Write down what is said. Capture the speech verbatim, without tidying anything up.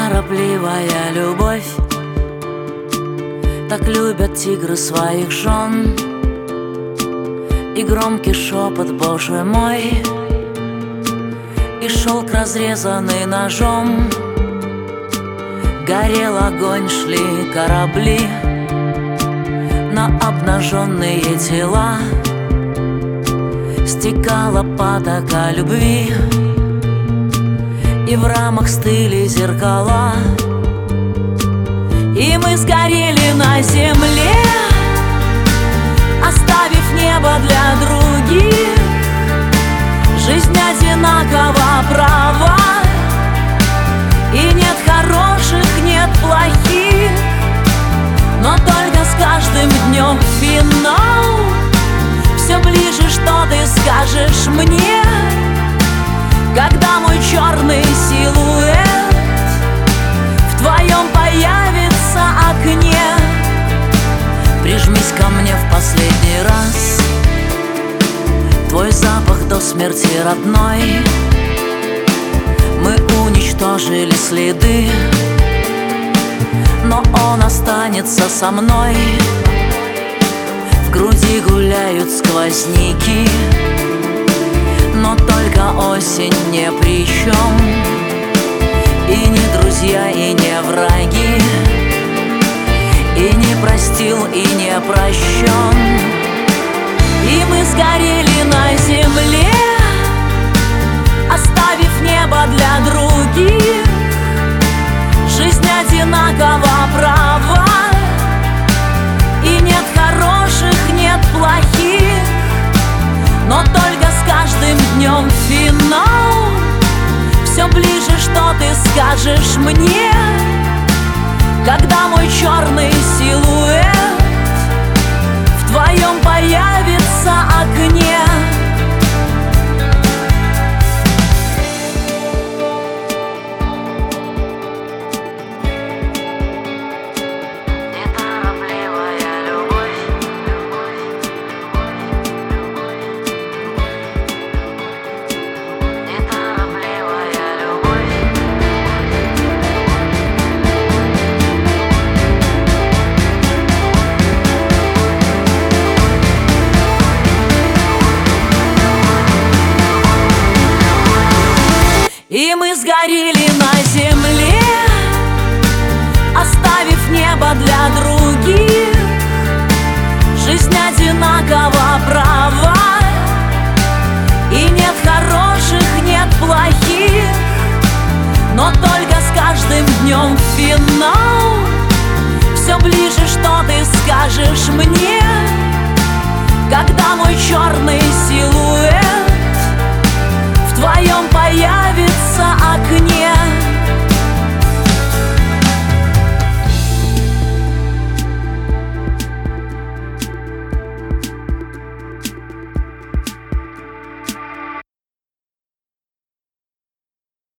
Неторопливая любовь, так любят тигры своих жен. И громкий шепот, Боже мой, и шелк, разрезанный ножом. Горел огонь, шли корабли на обнаженные тела. Стекала потока любви, и в рамах стыли зеркала. И мы сгорели на земле, оставив небо для других. Жизнь одинакова права, и нет хороших, нет плохих. Но только с каждым днем финал. Все ближе, что ты скажешь мне, когда мой черный силуэт в твоем появится окне. Прижмись ко мне в последний раз, твой запах до смерти родной. Мы уничтожили следы, но он останется со мной. В груди гуляют сквозняки, но только осень не при чем. И не друзья, и не враги, и не простил, и не прощен. И мы сгорели на земле, оставив небо для других. Жизнь одинакова права, и нет хороших, нет плохих. Но только с каждым днем финал. Все ближе, что ты скажешь мне, когда мой черный силуэт в твоем появится окне. И мы сгорели на земле, оставив небо для других. Жизнь одинакова права, и нет хороших, нет плохих. Но только с каждым днем финал. Все ближе, что ты скажешь мне, когда мой черный силуэт